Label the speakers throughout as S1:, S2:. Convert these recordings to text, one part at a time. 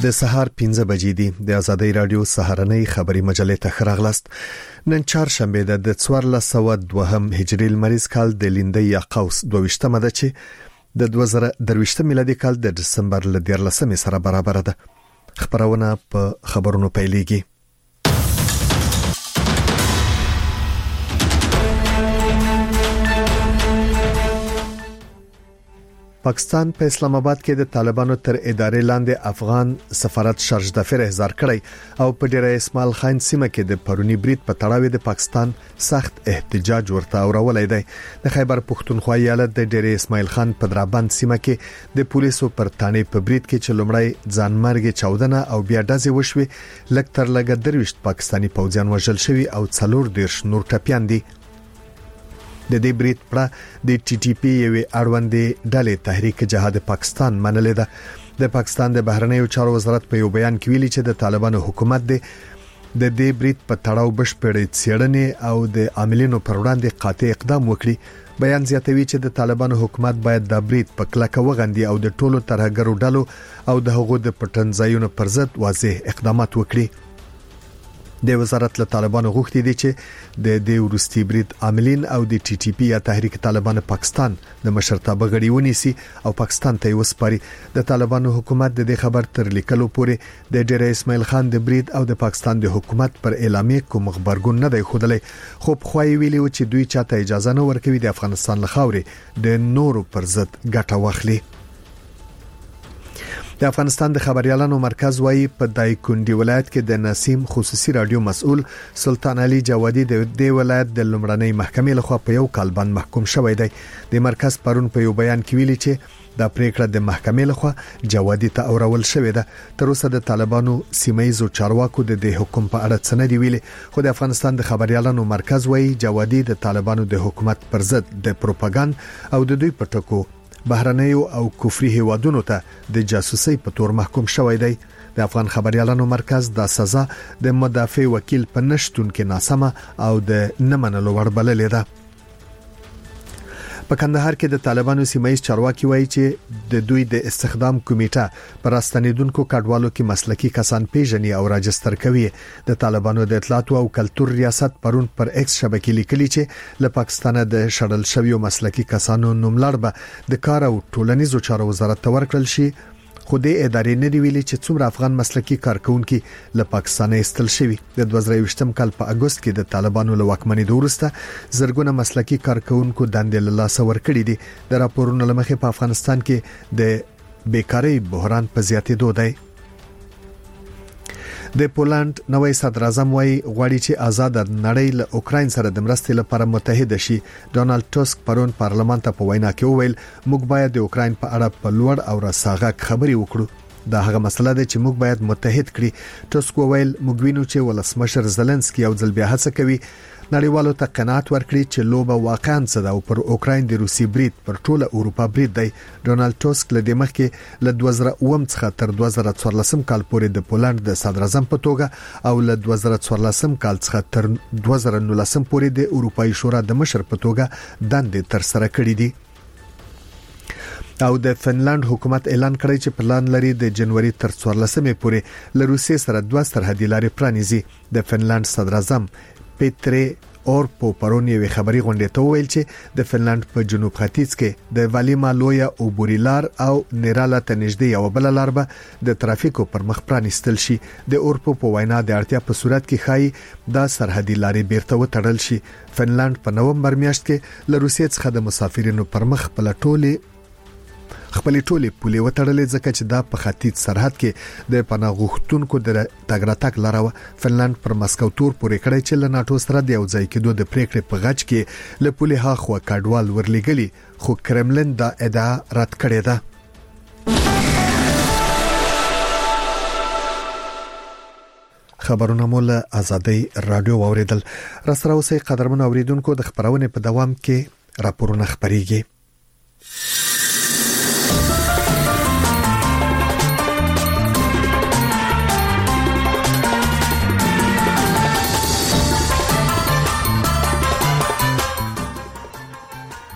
S1: د سهار 15 بجې دي د ازادۍ رادیو سهارنۍ خبري مجلې ته خراغلاست. نن چهارشنبه د 1402 هجري لمریز کال د لیندۍ یا قوس 22مه ده چې د 2023 میلادي کال د دسمبر ل 14 سره برابر ده. خبرونه په خبرونو پیلېږي. پاکستان په اسلام آباد کې د طالبانو تر ادارې لاندې افغان سفارت شارج دفتر احضار کړی او په ډیره اسماعیل خان سیمه کې د پرونی برید په تړاو د پاکستان سخت احتجاج ورته اورولای دی. د خیبر پښتونخوا ایالت د ډیره اسماعیل خان په درابند سیمه کې د پولیسو پر تانې په برید کې چې لومړی ځانمرګي 14 او بیا ډزې وشوي، لکتر لګ درويشت پاکستانی پوځیان وژل شوی او 14 نور ټپيان دي. د دې برید پر د ټي ټي پی یوې اړوندې ډلې تحریک جهاد پاکستان منلې ده. د پاکستان د بهرنیو چارو وزارت په یو بیان کې ویلي چې د طالبانو حکومت د دې برید په تړاو بشپړې څېړنې او د عاملینو پر وړاندې قاطع اقدام وکړي. بیان زیاتوي چې د طالبانو حکومت باید د برید په کلکه وغندي او د ټولو ترهګرو ډلو او د هغو د پټنځایونو پر ضد واضح اقدامات وکړي. د وزارت له طالبانو غوښتي دي چې د دې ورستي برید عاملین او د ټي ټي پی یا تحریک طالبان پاکستان د مشرتابه غړي ونیسي او پاکستان ته وسپاري. د طالبانو حکومت د دې خبر تر لیکلو پورې د ډیره اسماعیل خان د برید او د پاکستان د حکومت پر اعلامیه کوم خبرګون نه دی خوده، خو خوای ویلي و چې دوی چاته اجازه نه ورکوي د افغانستان لخوا د نورو پر ضد ګټه واخلي. د افغانستان د خبريالانو مرکز وايي په دایکندي ولایت کې د نسیم خصوصي رادیو مسؤل سلطان علي جوادي د دې ولایت د لومړنۍ محکمې لخوا په یو کال باندې محکوم شوی دی. د مرکز پرون په یو بیان کې ویلي چې دا پریکړه د محکمې لخوا جوادي ته اورول شوې ده. تر اوسه د طالبانو سیمایي چارواکو د دې حکم په اړه څه نه دی ویلي، خو د افغانستان د خبريالانو مرکز وايي جوادي د طالبانو د حکومت پر ضد د پروپاګاندا او د دوی پټکو بهرنیو او کفري هیوادونو ته د جاسوسي په تور محکوم شوی دی. د افغان خبريالانو مرکز د سزا د مدافع وکیل په نشټون کې ناسمه او د نمنلو وړ بللې ده. په کندهار کې د طالبانو سیمایي چارواکي وایي چې د دوی د استخدام کمیټه پر راستنیدونکو کډوالو کې مسلکي کسان پیژني او راجستر کوي. د طالبانو د اطلاعات او کلتور ریاست پرون پر ایکس شبکې لیکلي چې له پاکستانه د شړل شویو مسلکي کسانو نوملړ به د کار او ټولنیزو چارو وزارت ته ورکړل شي. خو د ادارې نه دی ویلي چې څومره افغان مسلکي کارکونکو له پاکستانه استل شوی. د 2023 کال په اگست کې د طالبانو له واکمنۍ وروسته زرګونه مسلکي کارکونکو دندې له لاس ورکړي دي. د راپورونو لمخې په افغانستان کې د بیکاری بحران په زیاتېدو دی. د پولند نوې صدر اعظم وايي غواړي چې آزاد نړۍ له اوکراین سره د مرستې لپاره متحد شي. ډونالد ټاسک پرون پارلمان ته په وینا کې وویل موږ باید د اوکراین په اړه په لوړ او رساغه خبرې وکړو. دا هغه مسله ده چې موږ باید متحد کړي. ټاسک وویل موږ وینو چې ولسمشر زيلنسکي او ځل بیا هڅه کوي نړیوالو ته قناعت ورکړي چې لوبه واقعا څه ده او پر اوکراین د روسي برید پر ټوله اروپا برید دی. ډونالد ټاسک له دې مخکې له 2009 څخه تر 2014 کال پورې د پولند د صدر اعظم په توګه او له 2014 کال څخه تر 2019 پورې د اروپאי شورا د مشر په توګه دندې تر سره کړې دي. او د فنلند حکومت اعلان کړی چې پلان لري د جنوري تر 14 پورې له روسیې سره 2 سرحدي لارې پرانیزي. د فنلند صدر اعظم پیټری اورپو پرون یو خبري غونډه ته ویل چې د فنلند په جنوب ختیځ کې د والیما لویا او بوریلار او نیرالا ته نږدې یو بل لار به د ترافیکو پر مخ پرانیستل شي. د اورپو په وینا د اړتیا په صورت کې خای دا سرحدي لارې بیرته وتړل شي. فنلند په نومبر میاشت کې له روسیې څخه د مسافرینو پر مخ په خپل ټولې پولې وتړلې ځکه چې دا په ختیځ سرحد کې د پناه غوښتونکو د تګ راتګ لاره و. فنلند پر مسکو تور پورې کړی چې له ناتو سره د یو ځای کېدو د پریکړې په غچ کې له پولې هاخوا کډوال ورلېګلي، خو کرملن دا ادعا رد کړې ده. خبرونه مول ازادۍ رادیو اوریدل. راسره اوسې قدرمن اوریدونکو د خبرونه په دوام کې راپورونه خبريږي.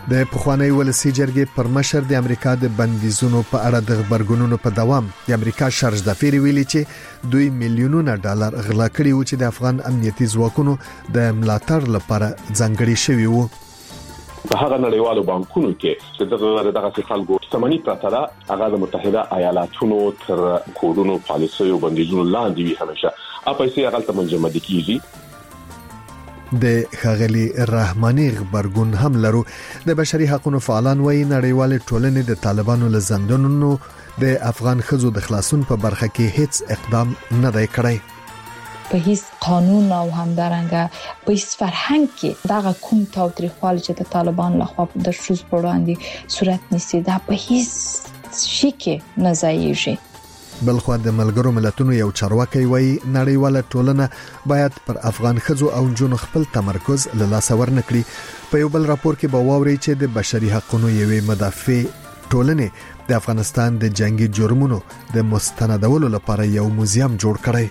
S1: د پخوانی ولسی جرګې پر مشر د امریکا د بندیزونو په اړه د خبرګونونو په دوام د امریکا شارج دافیر ویلي چې $2 میلیونه غلا کړي و چې د افغان امنیتي ځواکونو د ملاتړ لپاره ځانګړي شوی وو.
S2: په هغه نړیوالو بانکونو کې چې دغه خلکو شتمنۍ پرته ده هغه د متحده ایالاتونو تر کودونو پالیسي او بندیزونو لاندې وي همیشه پیسې هغه ته منجمد کیږي.
S1: د خغلی رحماني خبرګون هم لرو. د بشري حقوقو فعالان وایي نړیوال ټولنې د طالبانو له زندانونو د افغان خزو د خلاصون په برخه کې هیڅ اقدام نه دی کړی.
S3: په هیڅ قانون او همدارنګه په هیڅ فرهنګ کې دغه کوم تاوتریخوالي چې د طالبان لخوا د شوز وړاندې صورت نیسي دا په هیڅ شي کې نه ځایږي.
S1: بلخو د ملګرو ملتونو یو چارواکي وایي نړیواله ټولنه باید پر افغان خزو او جنو خپل تمرکز له لاس ورنکړي. په یو بل راپور کې باوري چې د بشري حقوقو یوې مدافع ټولنې د افغانستان د جنگي جرمونو د مستندولو لپاره یو موزیم جوړ کړی.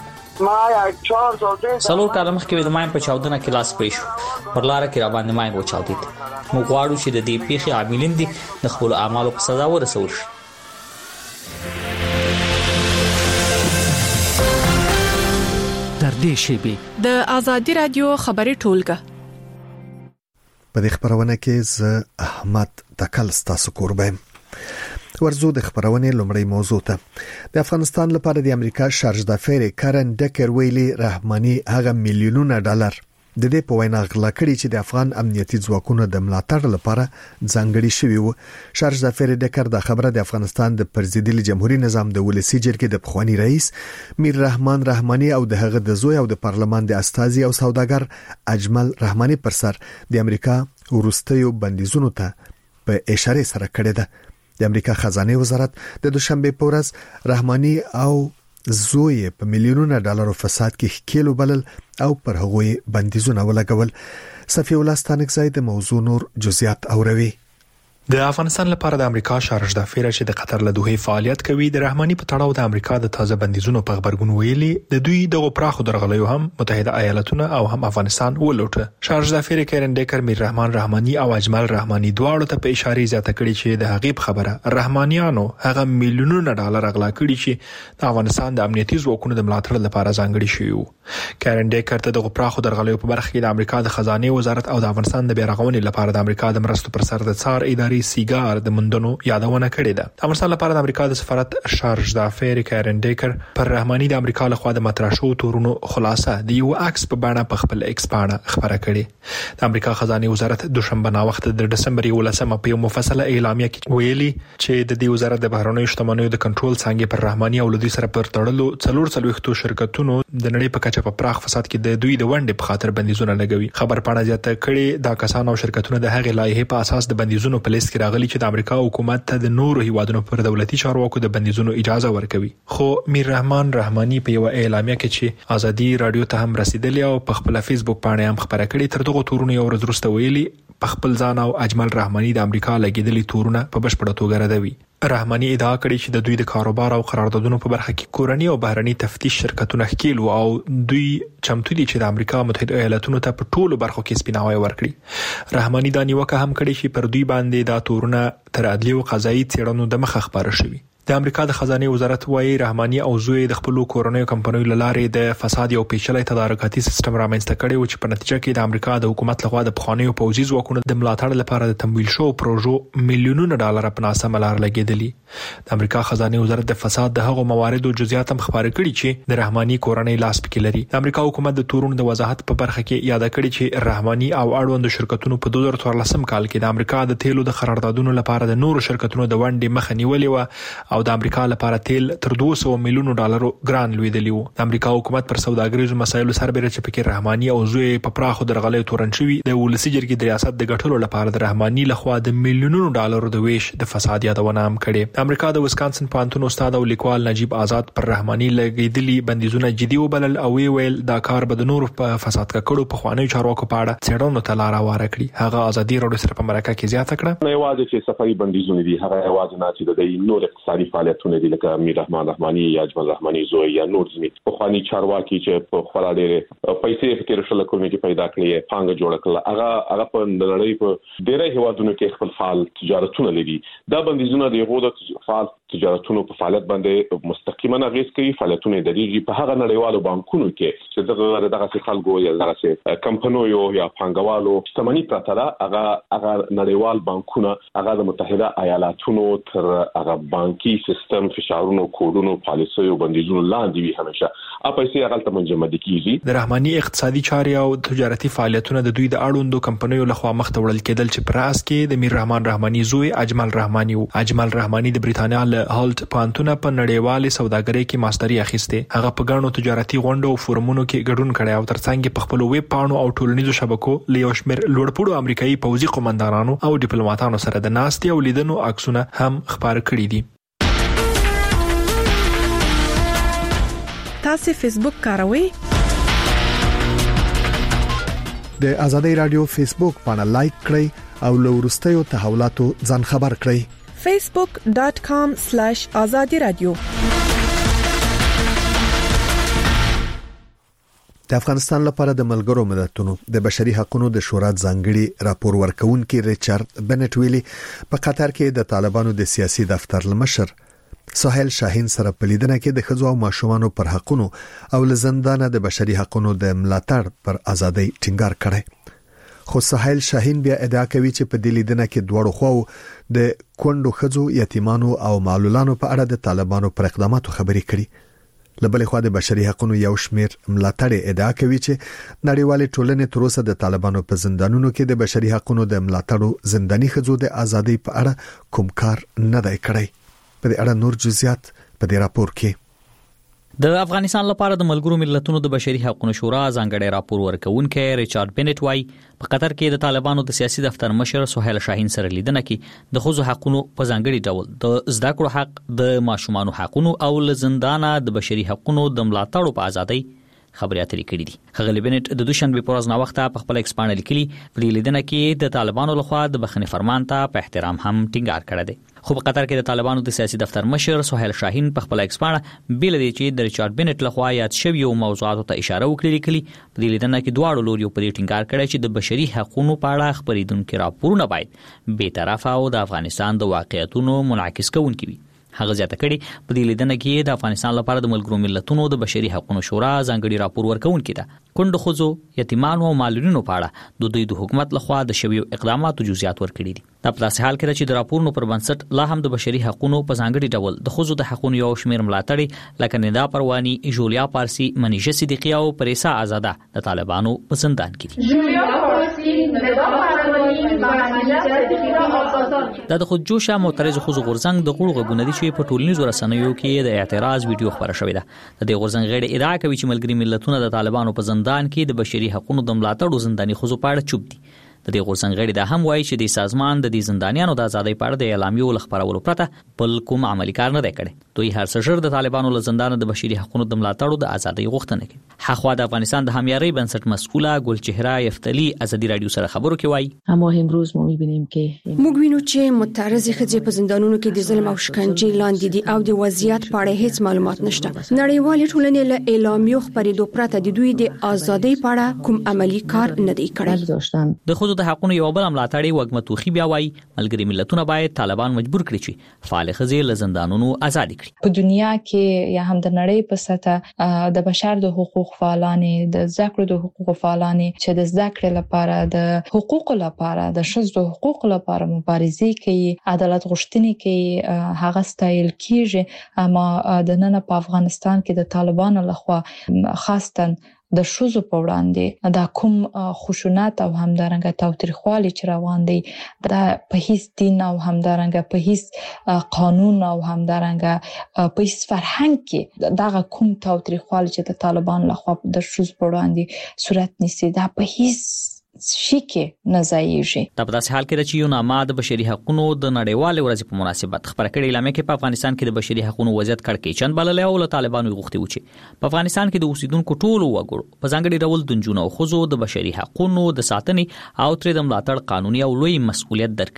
S4: سلور کاله مخکې د ماین په چاودنه کې لاس پرې شو پر لار کې را باندې ماین وچاودید. موږ غواړو چې د دې پیښې عاملین دي د خپل اعمالو په سزا ورسول شي.
S5: در دې شیبه
S6: د ازادي رادیو خبري ټولګه
S1: په دې خبرونه کې ز احمد تکل ستاسو قربان ورزو د خبرونه لومړی موضوع ته. د افغانستان لپاره د امریکا شارج دافیر کارن ډکر ویلي رحماني هغه میلیونونه ډالر د دې په وینا غلا کړي چې د افغان امنیتي ځواکونو د ملاتړ لپاره ځانګړي شوی وو. شارج دافیر ډکر د خبره د افغانستان د پرزیدلي جمهوریت نظام د ولسی جرګې د پخوانی رئیس میر رحمان رحماني او د هغه د زوی او د پارلمان د استازي او سوداګر اجمل رحماني پر سر د امریکا ورستیو بندیزونو ته په اشاره سره کړی ده. د امریکا خزانه وزارت د دوشنبه په ورځ رحماني او زوی په میلیونونو ډالرو فساد کې کېلو بلل او پر هغوی بندیزونه ولګول. صفی الله ستانکزی د موضوع نور جزئیات اوروي.
S7: د افغانستان لپاره د امریکا شارج دافیر چې د قطر له دوحې فعالیت کوي د رحماني په تړاو د امریکا د تازه بندیزونو په خبرګون ویلي د دوی دغه پراخو درغلیو هم متحده ایالاتونه او هم افغانستان ولوټه. شارج دافیر کارن ډکر میر رحمان رحماني او اجمل رحماني دواړو ته په اشاره زیاته کړي چې د هغې خبره رحمانیانو هغه میلیونونه ډالر غلا کړي چې د افغانستان د امنیتي ځواکونو د ملاتړ لپاره ځانګړي شوی وو. کارن ډکر ته دغه پراخو درغلیو په برخه کې د امریکا د خزانه وزارت او د افغانستان د بیرغونې لپاره د امریکا د مرستو پر سر د څار ادارې سیګار د مندونو یادونه کړې ده. افغانستان لپاره د امریکا د سفارت شارج دافیر کارن ډکر پر رحماني د امریکا لخوا د مطرح شو تورونو خلاصه د یو عکس په بڼه په خپل ایکس باندې خبره کړې. د امریکا خزانه وزارت دوشنبه نا وخت د دسمبر 11 په یو مفصله اعلامیه کې ویلي چې د دې وزارت د بهرنیو شتمنیو د کنټرول څنګه پر رحماني او لدی سره پر تړلو 440 شرکتونو د نړۍ په کچه په پراخ فساد کې د دوی د ونډې په خاطر بندیزونه لګوي. خبر پاڼه زیاته کړي دا کسان او شرکتونه د هغې لایحې په اساس د بندیزونو په لیست کې راغلي چې د امریکا حکومت ته د نورو هیوادونو پر دولتي چارواکو د بندیزونو اجازه ورکوي. خو میر رحمان رحماني په یو اعلامیه کې چې ازادي رادیو ته هم رسیدلی او په خپل فیسبوک باندې هم خبره کړې تر دغه تورونو یو ورځ وروسته ویلي په خپل ځان او اجمل رحماني د امریکا لګیدلي تورونه په بشپړه توګه ردوي. رحماني ادعا کړې چې د دوی د کاروبار او قراردادونو په برخه کې کورنی او بهرني تفتیش شرکتونه ښکیل او دوی چمتو دي چې د امریکا متحده ایالاتونو ته په ټولو برخو کې سپیناوی ورکړي. رحماني دا نیوکه هم کړې چې پر دوی باندې دا تورونه تر عدلي او قضایي څېړنو د مخه خبره شوي. د امریکا د خزانه وزارت وايي رحماني او زوی د خپل کورنیو کمپنیو لارې د فساد او پیچلي تدارکاتي سیستم رامنځته کړي او چې په نتیجه کې د امریکا د حکومت لخوا د پخوانیو پوځي ځواکونو د ملاتړ لپاره د تمویل شو پروژو میلیونونه ډالر په ناسمه لار لګیدلي. د امریکا خزانه وزارت د فساد د هغو مواردو جزئیات هم خبرې کړي چې د رحماني کورنۍ لاس پکې لري. د امریکا حکومت د تورونو د وضاحت په برخه کې یاد کړي چې رحماني او اړوند شرکتونو په 2014 کال کې د امریکا د تیلو د قراردادونو لپاره د نورو شرکتونو د ونډې مخه نیولې و او د امریکا لپاره تیل تر 200 میلیونو ډالرو ګران لویدلی وو. د امریکا حکومت پر سوداګریزو مسایلو سربېره چې پکې رحماني او زوی په پراخو درغلیو تورن شوی د ولسی جرګې د ریاست د ګټلو لپاره د رحماني لخوا د میلیونونو ډالرو د ویش د فساد یادونه هم کړې. د امریکا د وسکانسن پوهنتون استاد او لیکوال نجیب آزاد پر رحماني لګیدلي بندیزونه جدي وبلل او ویل دا کار به د نورو په فساد کړو په خوانیو چارواکو په اړه څېړنو ته لار هواره کړي. هغه ازادي رادیو سره په مرکه کې زیاته کړه.
S2: نه یوازې چې سفري بندیزونه دي هغه یوازې نه چې د نور اقتصادي روحاني فعالیتونه دي لکه امیر رحمان رحماني یا اجمل رحماني زوی یا نور ځنی په خواني چارواکي چې په خپل ډېر پیسې فکر شل کول کې پیدا کړی پانګه جوړ کړل هغه په نړۍ په ډېرې هوادونو کې خپل فعال تجارتونه لري دا بندیزونه د غوډه فعال تجارتونو په فعالیت باندې مستقیما اغیز کوي فعالیتونه د دې په هغه نړیوالو بانکونو کې چې دغه خلکو یا دغه کمپنیو یا پانګوالو شتمنۍ پرته ده هغه نړیوال بانکونه هغه د متحده ایالاتونو تر هغه بانکي سیستم فشارونو کوډونو پالیسیو بندیزونو لاندې وي همیشه پیسې هغه ته منجمد کیږي
S7: د رحماني اقتصادي چاري او تجارتي فعالیتونه د دوی د اړوندو کمپنیو لخوا مخته وړل کېدل چې پراس کې د میر رحمان رحماني زوی اجمل رحماني د بریتانیا له هالت پانتونه په نړیوالې سوداګرۍ کې ماستري اخیسته هغه په ګڼو تجارتي غونډو او فورمونو کې ګډون کړی او ترڅنګ په خپل ویب پاڼو او ټولنیزو شبکو له یو شمېر لوړپوړو امریکایي پوځي قومندانانو او ډیپلوماټانو سره د ناستې او لیدنو عکسونه هم خبر کړي دي.
S6: تاسو فیسبوک کاروئ؟
S1: د ازادۍ رادیو فیسبوک باندې لایک کړئ او له وروستیو تحولاتو ځان خبر کړئ.
S6: facebook.com/azadi radio
S1: د افغانستان لپاره د ملګرو ملتونو د بشري حقوقو د شورا ځانګړي راپور ورکونکي ریچارډ بنټ ویلي په قطر کې د طالبانو د سیاسي دفتر لمشر سهیل شاهین سره په لیدنه کې د ښځو او ماشومانو پر حقوقو او لزندانه د بشري حقوقو د ملاتړ پر ازادۍ ټینګار کړی. خو سهیل شاهین بیا ادعا کوي چې په دې لیدنه کې دوړو خو د کونډو ښځو یتیمانو او معلولانو په اړه د طالبانو پر اقداماتو خبرې کړي. لبلې خو د بشري حقوقو یو شمېر ملاتړ ادعا کوي چې نړیوال ټولنې تر اوسه د طالبانو په زندانونو کې د بشري حقوقو د ملاتړو زنداني ښځو د ازادۍ په اړه کوم کار نه دی کړی. په دې اړه نور جزئیات په دې راپور کې.
S4: د افغانستان لپاره د ملګرو ملتونو د بشري حقوقو شورا ځانګړی راپور ورکونکي ریچارډ بنټ وايي په قطر کې د طالبانو د سیاسي دفتر مشر سهیل شاهین سره لیدنه کې د ښځو حقوقو په ځانګړي ډول د زده کړو حق د ماشومانو حقوقو او لزندانه د بشري حقوقو د ملاتړ په ازادۍ خبرې اترې کړې دي. خغلی بنټ د دوشنبه پر ورځ وخته په خپل ایکسپانډ لیکلي په لیدنه کې د طالبانو لخوا د بخښنې فرمان ته په احترام هم ټینګار کړی دی. خو په قطر کې د طالبانو د سیاسي دفتر مشر سهیل شاهین په خپل ایکسپانډ بیل دی چې د ریچارډ بنټ لخوا یاد شوی او موضوعاتو ته اشاره وکړي لیکلي په لیدنه کې دواړو لوريو په ټینګار کړی چې د بشري حقوقو په اړه خبرېدونکو راپورونه باید بې طرفه او د افغانستان د واقعیتونو منعکس کوونکي وي. هغه زیاته کړي په دې لیدنه کې د افغانستان لپاره د ملګرو ملتونو د بشري حقوقو شورا ځانګړي راپور ورکونکي ده کونډو ښځو یتیمانو او معلولینو په اړه د دوی د حکومت لخوا د شویو اقداماتو جزئیات ورکړي دي. دا په داسې حال کې چې د راپورونو پر بنسټ لا هم د بشري حقوقو په ځانګړي ډول د ښځو د حقوقو یو شمېر ملاتړي لکه ندا پروانی، جولیا پارسی، منیژه صدیقی او پریسا آزاده د طالبانو په زندان کې دي. دا د خودجوشه معترض ښځو غورځنګ د غړو غږونه دي چې په ټولنیزو رسنیو کې د اعتراض ویډیو خبره شوې ده. د دې غورځنګ غړي ادعا کوي چې ملګري ملتونه د طالبانو په زندان کې د بشري حقوقو د ملاتړ زنداني ښځو په اړه چوپ دي. د دې غورځنګ غړي دا هم وایي چې د سازمان د دې زندانیانو د ازادۍ په اړه د اعلامیو لخبرولو پرته بل کوم عملی کار نه دی کړی. دوی هر څه ژر د طالبانو له زندان د بشري حقوقو د ملاتړ د ازادۍ غوښتنه کوي. حخوا د افغانستان د همیاري بنسټ مسؤله ګلچهره یفتلی ازادي رادیو سره خبرو کې وایي
S8: اما امروز ما می‌بینیم که
S9: موږ وینو چې معترض ښځې په زندانونو کې د ظلم او شکنجې لاندې دي او د وضعیت په اړه هیڅ معلومات نشته. نړیوال ټولنې له اعلامیو خبرېدو پرته د دوی د ازادۍ په اړه کوم عملی کار نه دی کړی.
S4: د ښځو د حقوقو یو بل ملاتړي وګمه توخي بیا وایي ملګري ملتونه باید طالبان مجبور کړي چې فعال ښځې له زندانونو آزاد کړي.
S3: په دنیا کې یا هم د نړۍ په سطح د بشر د حقوق فعالانې د ذکر د حقوق فعالانې چې د ذکر لپاره د حقوق لپاره د ښځو د حقوق لپاره مبارزه کوي عدالت غوښتنې کوي هغه ستایل کیږي. اما د نن په افغانستان کې د طالبانو لخوا خاصتاً د ښځو په وړاندې دا کوم خشونت او همدارنګه تاوتریخوالي چې روان دي دا په هیڅ دین او همدارنګه په هیڅ قانون او همدارنګه په هیڅ فرهنګ کې دا کوم تاوتریخوالي چې د طالبان لخوا د ښځو په وړاندې صورت نیسي دا په هیڅ شي کې نه ځایږي.
S4: دا په داسې حال کې چې یو نامه د بشري حقوقو د نړیوال ورځ په مناسبت خبره کړې اعلان کې په افغانستان کې د بشري حقوقو وضعیت کړکېچن بللې او له طالبانو غوښتي و چې په افغانستان کې د اوسیدونکو ټولو وګړو په ځانګړي ډول د نجونو او ښځو د بشري حقوقو د ساتنې او تر د ملاتړ قانوني او لوی مسؤلیت درکړي.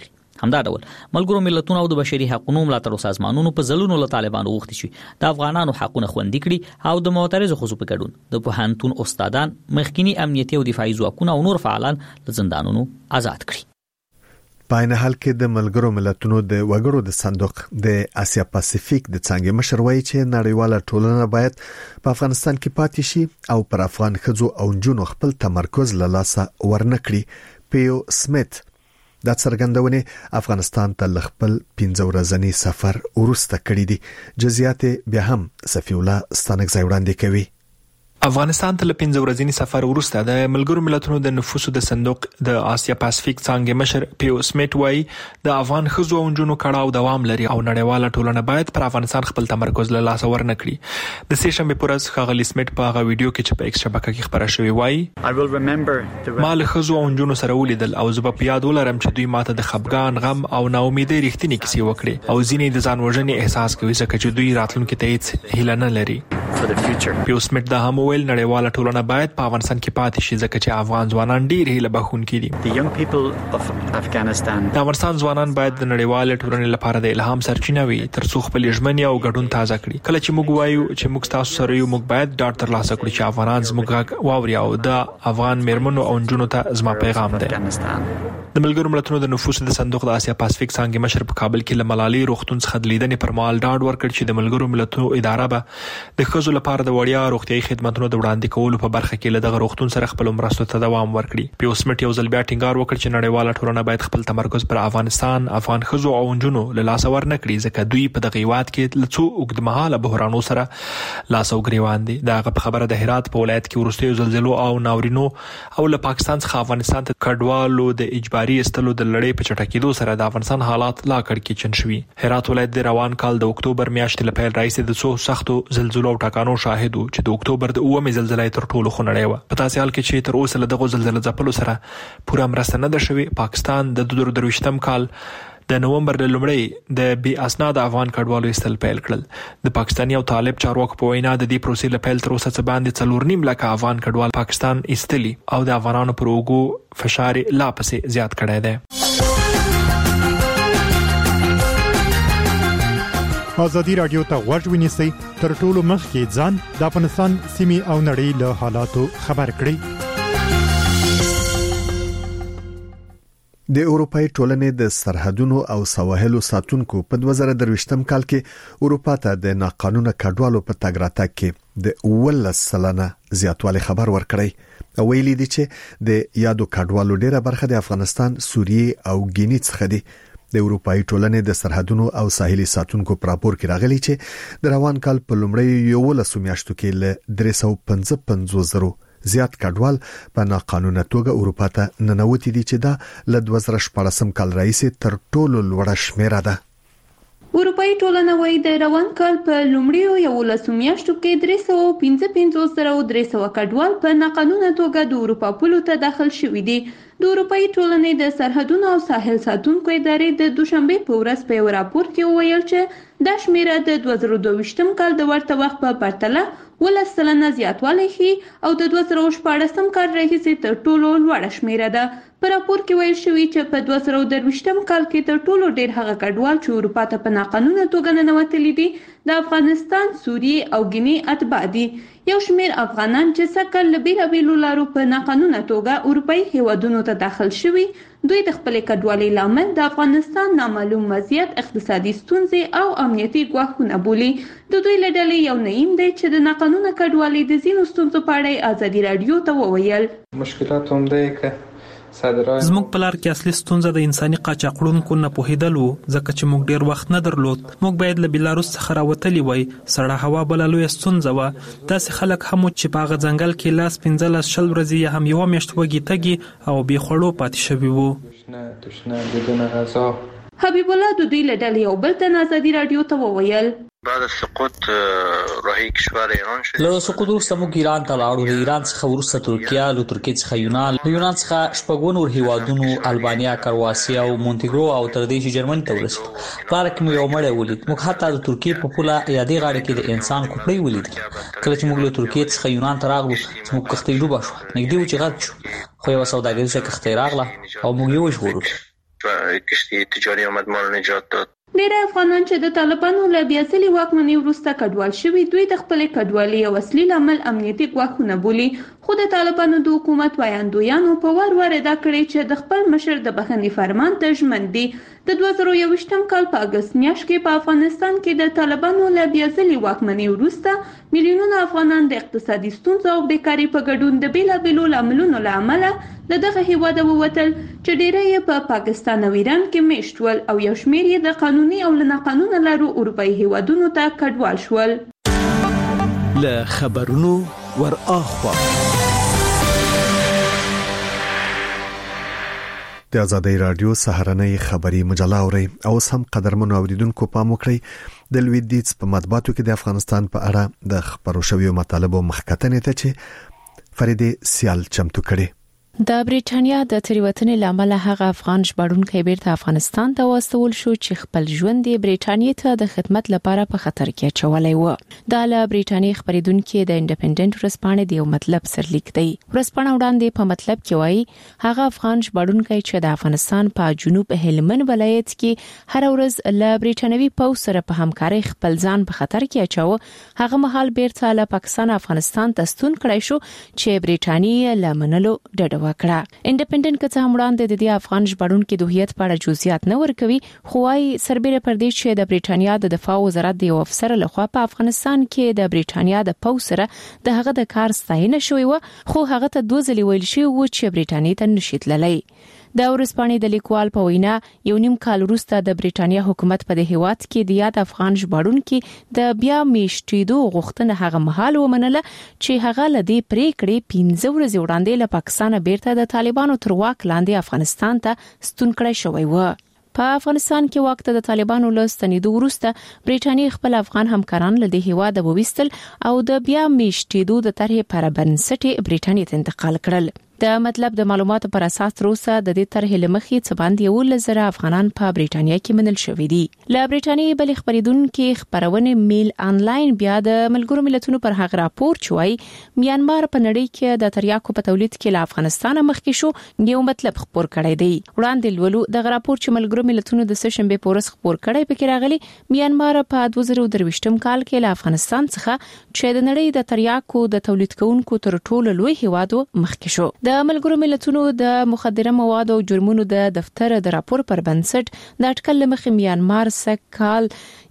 S4: همدا ډول ملګرو ملتونو او د بشري حقوقو ملاتړ سازمانونو په ځلونو له طالبانو غوښتي چې د افغانانو حقوقونه خوندي کړي او د معترضو خصوصي په ګډون د پوهنتون استادان مخکینی امنیتي او دفاعي ځواکونه او نور فعالان له زندانونو آزاد کړي.
S1: په عین حال کې د ملګرو ملتونو د وګړو د صندوق د اسیا پاسفیک د څنګه مشر وایي چې نړیواله ټولنه باید په افغانستان کې پاتې شي او پر افغان ښځو او نجونو خپل تمرکز له لاسه ورنکړي. پیو سمیت دا څرګندونه افغانستان ته خپل 15 ورځنی سفر ورسته کړی دي. جزئیات بیا هم صفی الله ستانک وړاندې کوي.
S7: افغانستان ته له 15 ورځنی سفر وروسته د ملګرو ملتونو د نفوسو د صندوق د آسیا پاسفیک څنګه مشر پیو سمیت وایي د افغان ښځو او نجونو کړهو دوام لري او نړیواله ټولنه باید پر افغانستان خپل تمرکز له لاسه ورنکړي. د سې شنبه پر ورځ خغلی سمیت په هغه ویډیو کې چې په ایکس شبکه کې خبره شوې وایي مال ښځو او نجونو سره ولیدل او زه په یاد ولرم چې دوی ماته د خپګان غم او ناامیدۍ رښتینی کیسې وکړې او ځینې د ځان وژنې احساس کوي ځکه چې دوی راتلونکي ته هیڅ هیله نه لري. پیو سمیت دا هم ویل نړیواله ټولنه باید په افغانستان کې پاتې شي ځکه چې افغان ځوانان ډیر هیله بخښونکي دي. د افغانستان ځوانان باید د نړیواله ټولنې لپاره د الهام سرچینه وي ترڅو خپل ژمنې او ګډون تازه کړي. کله چې موږ وایو چې موږ تاسو سره یو موږ باید ډاډ ترلاسه کړو چې افغانان زموږ غږ واوري او د افغان میرمنو او نجونو ته زما پیغام دی. د ملګرو ملتونو د نفوسو د صندوق د آسیا پاسفیک څنګه مشر په کابل کې لملالي روغتون څخه لیدنې پر مهال ډاډ ورکړ چې د ملګرو ملتونو اداره به د ښځو لپاره د وړیا روغتيایي خدماتو د وړاندې کولو په برخه کې له دغه روغتون سره خپل مرستو ته دوام ورکړي. پیو سمیت یو ځل بیا ټینګار وکړ چې نړیواله ټولنه باید خپل تمرکز پر افغانستان افغان ښځو او نجونو له لاسه ورنکړي ځکه دوی په دغه هیواد کې له څو اوږدمهاله بحرانو سره لاس او ګریوان دي. دا خبره د هرات په ولایت کې وروستیو زلزلو او ناورینو او له پاکستان څخه افغانستان ته کډوالو د اجباري استلو د لړۍ په چټکېدو سره د افغانستان حالات لا کړکېچن شوي. هرات ولایت د روان کال د اکتوبر میاشتې له پیل راهیسې د څو سختو زلزلو او ټکانو شاهد و چې د اکتوبر د 9مې زلزلې تر ټولو خونړۍ و. په تاسو حال کې چې تر اوسه له دغه زلزلې ځپلو سره پوره مرسته نه ده شوې. پاکستان د 2023م کال د نومبر د لومړۍ د بي اسناد افغان کډوالو استل پیل کړل. د پاکستاني او طالب چارواکو په وینا د دې پروسې له پیل تر اوسه څه باندې 4.5 لک افغان کډوال پاکستان استلی او د افغانانو پر اوګو فشار لا پسې زیات کړی دی.
S10: ازادي رادیو ته غوږ ونیسئ تر ټولو مخکې ځان د افغانستان سیمې او نړۍ له حالاتو خبر کړئ.
S1: د اروپای ټولنې د سرحدونو او سواحلو ساتونکو په 2023م کال کې اروپا ته د ناقانونه کډوالو په تګ راتګ کې د 11% زیاتوالی خبر ورکړی او ویلي دي چې د یادو کډوالو ډیره برخه د افغانستان، سوریه او ګینی څخه دي. د اروپای ټولنې د سرحدونو او ساحلي ساتونکو په راپور کې راغلي چې د روان کال په لومړی 11 میاشتو کې له 355,000 زیات کډوال په ناقانونه توګه اروپا ته ننوتي دي چې دا له 2014 کال راهیسې تر ټولو لوړه شمیره ده.
S11: اروپאי ټولنه وايي د روان کال په لومړیو 11 میاشتو کې 355,300 کډوال په ناقانونه توګه د اروپا پولو ته داخل شوي دي. د اروپאי ټولنې د سرحدونو او ساحل ساتونکو ادارې د دوشنبه په ورځ په یو راپور کې وویل چې دا شمیره د 2022م کال د ورته وخت په پرتله 11% زیاتوالی ښیي او د 2014م کال راهیسې تر ټولو لوړه شمیره ده. په راپور کې ویل شوی چې په 2023م کال کې تر ټولو ډیر هغه کډوال چې اروپا ته په ناقانونه توګه ننوتلي دي د افغانستان، سوریه او ګینی اتباع دي. یو شمیر افغانان چې سکه له بیلابیلو لارو په ناقانونه توګه اروپאי هیوادونو ته داخل شوي دوی د خپل کډوالۍ لامل د افغانستان نامعلوم وضعیت، اقتصادي ستونزې او امنیتي ګواښونه بولي. د دوی له ډلې یو نعیم دی چې د ناقانونه کډوالۍ د ځینو ستونزو په اړه ازادي رادیو ته وویل.
S12: مشکلات هم دی که
S13: زموږ په لار کې اصلي ستونزه د انساني قاچاقړونکو نه پوهېدل وو ځکه چې موږ ډیر وخت نه درلود. موږ باید له بلاروس څخه راوتلی وای. سړه هوا بل لوی ستونزه و. داسې خلک هم چې په هغه ځنګل کې لاس 15 ورځې یا هم یو میاشت وږي تګي او بې خوړو پاتې شوي وو.
S11: حبیب الله د دوی له ډلې یو بل تن ازادي رادیو ته وویل.
S14: بعد سقوط راهي کشور ایران شد.
S4: له سقوط وروسته موږ ایران ته لاړو. له ایران څخه وروسته ترکیه، له ترکیې څخه یونان، له یونان څخه شپږ نور هیوادونو البانیا، کرواسیا او مونټیګرو او تر دې چې جرمني ته ورسېدو. پلار کې مو یو مړی ولید. موږ حتی د ترکیې په پوله یادې غاړه کې د انسان کوپړۍ ولیدل. کله چې موږ له ترکیې څخه یونان ته راغلو موږ کښتۍ ډوبه شو. نږدې و چې غرق شو خو یو سوداګریزه کښتۍ راغله او موږ یې وژغورل.
S14: کشتی تجاری آمد ما را نجات داد.
S11: ډېر افغانان چې د طالبانو له بیاځلې واکمنۍ وروسته کډوال شوي دوی د خپلې کډوالۍ او اصلي لامل امنیتي ګواښونه بولي، خو د طالبانو د حکومت وایاندویانو په وار وار ادعا کړې چې د خپل مشر د بخښنې فرمان ته ژمن دي. د 2021 کال په اګست میاشت کې په افغانستان کې د طالبانو له بیاځلې واکمنۍ وروسته میلیونونه افغانان د اقتصادي ستونزو او بیکارۍ په ګډون د بیلابیلو لاملونو له امله له دغه هیواده ووتل چې ډېری یې په پاکستان او ایران کې میشت ول او یو شمېر یې د قانوني او له ناقانونه لارو اروپایي هیوادونو ته کډوال شول.
S5: له خبرونو ور اخوا
S1: د آزادۍ رادیو سهارنۍ خبری مجله اوري او سم قدرمنو اوریدونکو پام وکړئ د لویدیز په مطبوعاتو کې د افغانستان په اړه د خبرو شویو مطالبو مخکتنې ته چې فريدي سیال چمتو کړي.
S8: د بریټانیا د تریوتنې لامل هغه افغان ژباړونکي بیرته افغانستان ته واستول شو چې خپل ژوند د بریټانیا ته د خدمت لپاره په خطر کې اچولی و. د له بریټانیا خبرېدونکو د انډیپندنت ورسپانې د یو مطلب سرلیک دی. ورسپانه وړاندې په مطلب کې وایي هغه افغان ژباړونکي چې د افغانستان په جنوب هلمند ولایت کې هر ورځ له بریټانوي پوځ سره په همکاري خپل ځان په خطر کې اچاوه، هغه مهال بیرته له پاکستان افغانستان ته ستون کړای شو چې بریټانیا لمنلو ډډه وکړه. انډیپندنت کڅه وړاندې د دې افغان ژباړونکو د هویت په اړه جزئیات نه ورکوي، خو وايي سربېره پر دې چې د بریټانیا د دفاع وزارت د یو افسر لخوا په افغانستان کې د بریټانیا د پوځ سره د هغه د کار ستاینه شوې و، خو هغه ته 2 ځلې ویل شوی و چې بریټانیا ته نشي تللی. د ورسپانې د لیکوال په وینا یو نیم کال وروسته د بریټانیا حکومت په د هیواد کې د یاد افغان ژباړونکو د بیا میشتېدو غوښتنه هغه مهال ومنله چې هغه لدی پریکړې 15 ورځې وړاندې له پاکستان بیرته د طالبانو تر واک لاندې افغانستان ته ستون کړی شوی و. په افغانستان کې وخت د طالبانو له ستنېدو وروسته بریټانیا خپل افغان همکاران له د هیواد وویستل او د بیا میشتېدو د طرحې پر بنسټ بریټانیا ته انتقال کړل. د مطلب د معلوماتو پر اساس تروسه د دې طرحې لمخې څه باندې 1,000 افغانان په بریټانیا کې منل شوې دي. له بریټانیا بل خبرېدونکو خبرونه میل انلاین بیا د ملګرو ملتونو پر هغه راپور چوي میانمار په نړۍ کې د تریاکو په تولید کې له افغانستان مخکې شو یو مطلب خبر کړی دی. وړاندې لولو د راپور چې ملګرو ملتونو د سشنبه پورس خبر کړی پکې راغلي میانمار په 2023 کال کې له افغانستان څخه چې د نړۍ د تریاکو د تولید کوونکو تر ټولو لوی هیواد مخکې شو. د ملګرو ملتونو د مخدره مواد او جرمونو د دفتر د راپور پر بنسټ د اټکل مخې میانمار سکهال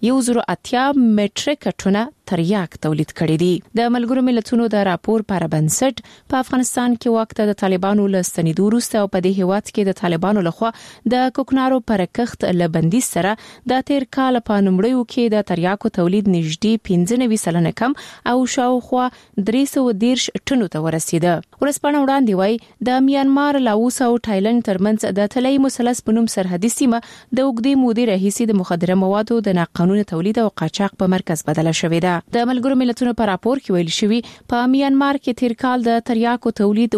S8: 180 مټریک ټنه تریاک تولید کړی دی. د ملګرو ملتونو د راپور پر بنسټ په افغانستان کې وخت د طالبانو له ستنېدو وروسته او په دې هیواد کې د طالبانو لخوا د کوکنارو پر کښت لبندي سره د تیر کال په نومړیو کې د تریاکو تولید نږدې 95% کم او شاوخوا 310 ټنو ته ورسیده. ورسپانه وړاندې وایي د میانمار، لاوس او تایلند ترمنځ د تلای مثلث په نوم سرحدي سیمه د اوږدې مودې راهیسې د مخدره موادو د ناقانونه تولید او قاچاق په مرکز بدله شوې ده. د ملګرو ملتونو په راپور کې ویل شوی په میانمار کې تیر کال د تریاکو تولید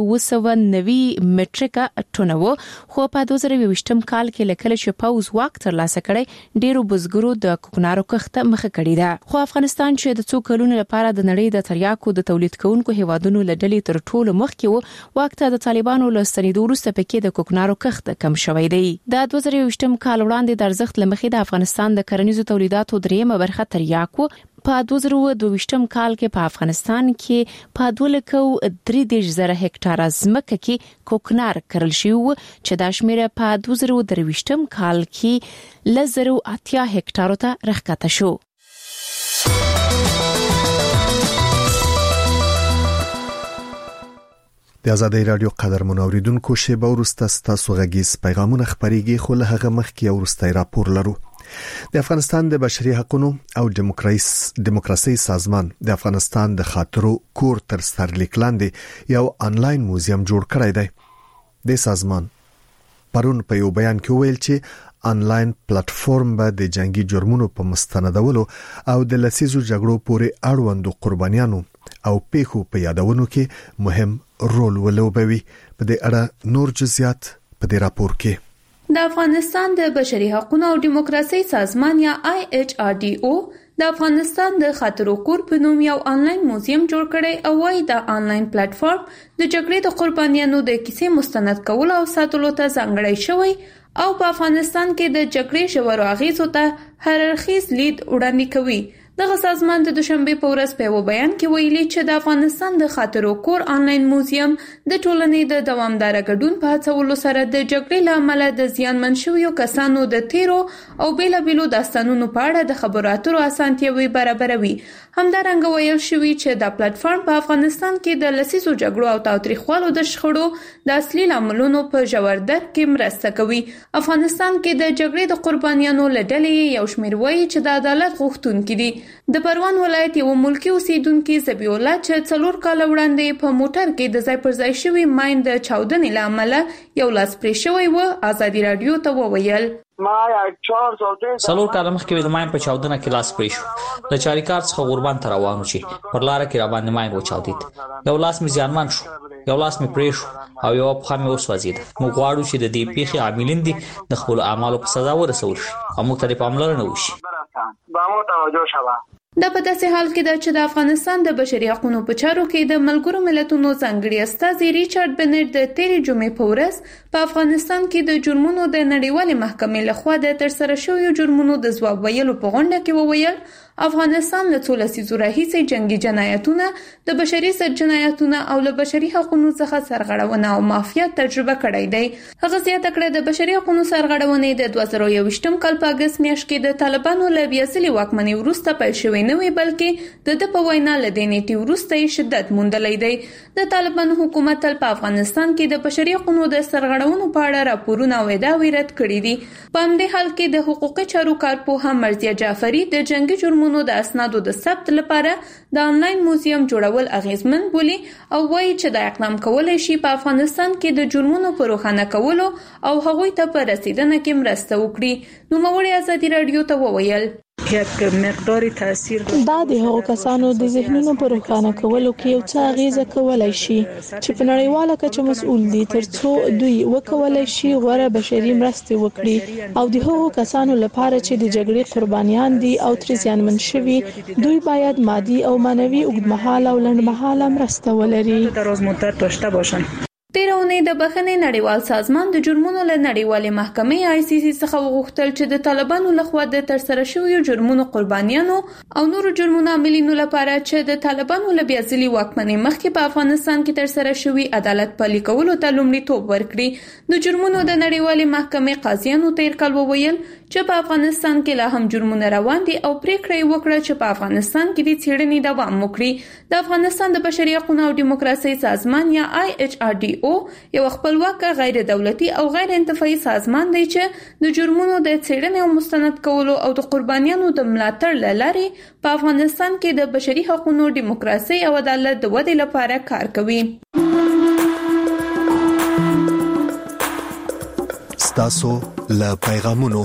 S8: 290 مټریک ټنه و، خو په 2020 کال کې لکه چې پاوز واک تر لاسه کړی ډیرو بزګرو د کوکنارو کښت مخه کړی ده. خو افغانستان چې د څو کلونو لپاره د نړۍ د تریاکو د تولید کوونکو هیوادونو له ډلې تر ټولو مخکې و، وخت د طالبانو له ستنېدو وروسته پکې د کوکنارو کښت کم شوی دی. د 2020 کال وړاندې د ارزښت لمخې د افغانستان د کرنیزو تولیداتو دریمه برخه تریاکو په 2022 کال کې په افغانستان کې په 2,300,000 هکټاره ځمکه کې کوکنار کرل شوی چې د شمیره په 2023 کال کې 1,080 هکټارو ته راښکته شو.
S1: د آزادۍ رادیو قدرمن اوریدونکو شیبه ورسته ستاسو غږیز پیغامونه خبريږي، خو له هغه مخکې ورسته راپور لرو. د افغانستان د بشري حقوقو او دیموکراسي سازمان د افغانستان د خاطرو کور تر سرلیک لاندې یو انلاین موزیم جوړ کړی دی. د سازمان پرون په یو بیان کې ویل چې انلاین پلیټفارم به د جنگي جرمونو په مستندولو او د لسیزو جګړو پورې اړوند قربانیانو او پیښو په یادونو کې مهم رول ولوبوي. په دې اړه نور جزئیات په دې راپور کې.
S11: د افغانستان د بشري حقوقو او دیموکراسي سازمان یا IHRDO د افغانستان د خاطرو کور په نوم یو انلاین موزیم جوړ کړی او وايي د انلاین پلیټفارم د جګړې د قربانیانو د کیسې مستند کول او ساتلو ته ځانګړی شوی او په افغانستان کې د جګړې ژورو اغیزو ته هررخیز لید وړاندې کوي. دغه سازمان د دوشنبه په ورځ په بیان کې ویلي چې د افغانستان د خاطرو کور آنلاین موزیم د ټولنې د دوامدار ګډون په هڅولو سره د جګړې لامل د زیانمن شویو کسانو د تیرو او بیلابیلو داستانونو په اړه د خبرو اترو اسانتیاوي برابروي. همدارنګه ویل شوی چې د پلیټ فارم په افغانستان کې د لسیزو جګړو او تاوتریخوالو د شخړو د اصلي لاملونو په ژور درک کې مرسته کوي. افغانستان کې د جګړې د قربانیانو له ډلې یو شمېر وایي چې د عدالت غوښتونکي دي. د پروان ولایت یو ملکی اوسیدونکو زبی الله چې 4 کال وړاندې په موټر کې د ځای پر ځای شوی ماین د چاودنې لامل یو لاس پرې شوی و. آزادي رادیو ته وویل
S4: سلور کال مخکې د ماین په چاودنه کې لاس پرې شو. د چاریکار څخه غوربان ته روان و چې پر لار کې را باندې ماین وچاودید. یو لاس مې زیانمن شو، یو لاس مې پرې شو او یو پښه مې وسوځید. موږ غواړو چې د دې پیښې عاملین دي د خپل اعمالو په سزا ورسول شي او موږ ته پاملرنه وشي.
S11: دا په داسې حال کې ده چې د افغانستان د بشري حقوقو په چارو کې د ملګرو ملتونو ځانګړي استازي ریچارډ بنټ د تیرې جمعې په ورځ په افغانستان کې د جرمونو د نړیوالې محکمې لخوا د ترسره شویو جرمونو د ځواب ویلو په غونډه کې وویل افغانستان له 13 لسیزو راهیسې جنگي جنایتونه د بشري ضد جنایتونه او له بشري حقوقو څخه سرغړونه او مافیا تجربه کړې ده. هغه زیاته کړه د بشري حقوقو سرغړونې د 2021م کال په اگست میاشت کې د طالبانو له بیاسلي واکمنۍ وروسته پیل شوې نه وي، بلکې د په وینا له دې نیټې وروسته شدت موندلې دی. د طالبانو حکومت تل په افغانستان کې د بشري حقوقو د سرغړونو په اړه راپورونه او ادعاوې رد کړې دي. په همدې حال کې د حقوقي چارو کارپوه مرضیه جعفری د جنگي جرمونو د اسنادو د ثبت لپاره د آنلاین موزیم جوړول اغیزمن بولي او وایي چې دا اقدام کولای شي په افغانستان کې د جرمونو پر روښانه کولو او هغوی ته په رسیدنه کې مرسته وکړي. نوموړي آزادي رادیو ته وویل
S15: دا د هغو کسانو د ذهنونو پر روښانه کولو کې یو څه اغیزه کولای شي چې په نړیواله کچه مسؤل دي ترڅو دوی وکولای شي غوره بشري مرستې وکړي او د هغو کسانو لپاره چې د جګړې قربانیان دي او تر زیانمن شوي دوی باید مادي او مانوي اوږدمهاله او لنډمهاله مرسته ولري.
S11: تیرونی د بخښنې نړیوال سازمان د جرمونو له نړیوالې محکمې ICC څخه وغوښتل چې د طالبانو لخوا د ترسره شویو جرمونو قربانیانو او نورو جرمونو عاملینو لپاره چې د طالبانو له بیازلي واکمنۍ مخکې په افغانستان کې ترسره شوی عدالت پلي کولو ته لومړیتوب ورکړي. د جرمونو د نړیوالې محکمې قاضیانو تیر کال وویل چې په افغانستان کې لا هم جرمونه روان دي او پریکړه وکړه چې په افغانستان کې د څېړنې دوام وکړي. د افغانستان د بشري حقوقو او دیموکراسي سازمان یا IHRDO یو خپلواک غیر دولتي او غیر انتفاعي سازمان دی چې د جرمونو د څېړنې او مستند کولو او د قربانیانو د ملاتړ لارې په افغانستان کې د بشري حقوقو، دیموکراسي او عدالت د ودې لپاره کار کوي.
S1: ستاسو له پیغامونو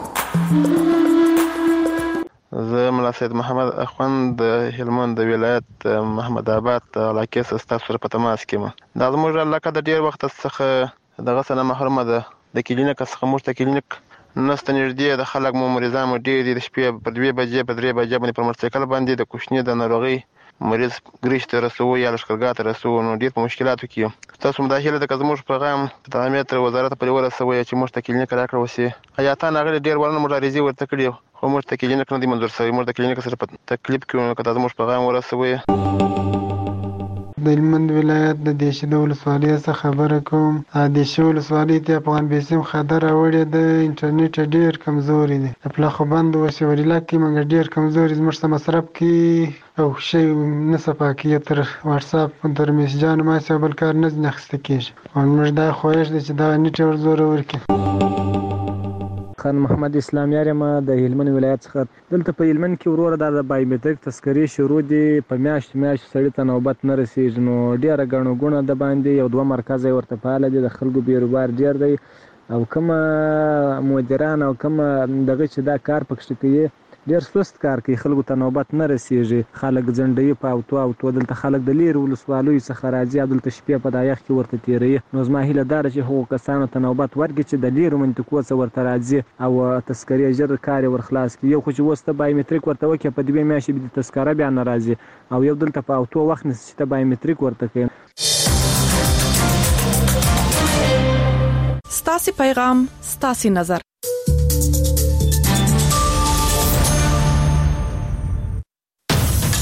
S16: زه ملا سید محمد اخوند د هلمند د ولایت محمد آباد علاقې څخه تاسو سره په تماس کې یم. دا زموږ علاقه د ډیر وخت څخه دغه سره محرومه ده. د کلینیک څخه موږ ته کلینیک نسته نږدې، د خلک مو مریضان مو ډیر دي. د شپې په 2 بجې په 3 بجې باندې پر موټرسایکل باندې د کوشنی د ناروغي مریض ګریش ته رسو یا لشکرګاه ته رسو، نو ډیر په مشکلاتو کې یم. تاسو مداخله د زموږ پیغام د امنیت وزارت په لور سوي چې موږ ته کلینیک راکړو وسی حیاتان هغه ډیر ورنه مبارزي ورته کړی خو موږ ته کلینیک نه دی منظور شوی. موږ د کلینیک سره په تکلیف کې نو کته زموږ پیغام ورسوي.
S12: د هلمند ولایت د دیشه د ولسوالۍ څخه خبره کوم. د دیشه ولسوالۍ ته افغان بیسیم خطر راوړی د انټرنیټ ډیر کمزوري دی. په پلاخوبند او شوریلا کې موږ ډیر کمزوري زموږ سره مصرف کې او شی نه صفاکیه تر واتس اپ تر میسجانو ما څه بل کار نه نخسته کیږي. او موږ دا خوښ دي چې دا نیټ ور زور ورکړي.
S17: خان محمد اسلامیار ما د هلمند ولایت څخه دلته په هلمند کې وروره د بایومټریک تذکرې شروع دي. په میاشت سړی ته نوبت نه رسیږي، نو ډیره ګڼو ګونه د باندې یو 2 مرکز ورته فعال دي. د خلکو بیروبار ډیر دی او کوم مدیران او کوم دغه چې دا کار پکښ کوي ډیر سست کار کوي. خلکو ته نوبت نه رسیږي، خلک ځنډوي په اوتو دلته خلک د لیر ولسوالیو څخه راځي دلته شپې په دایخ کې ورته تیروي. نو زما هیله دا ده چې هغو کسانو ته نوبت ورکړي چې د لیر منطقو څخه ورته راځي او تذکرې ژر کار ورخلاص کړي. یو خو چې اوس ته بایومټریک ورته وکړي په 2 میاشتې به د تذکره بیا نه راځي او یو دلته په اوتو وخت نیسي چې ته بایومټریک ورته کوي.
S6: ستاسو پیغام ستاسو نظر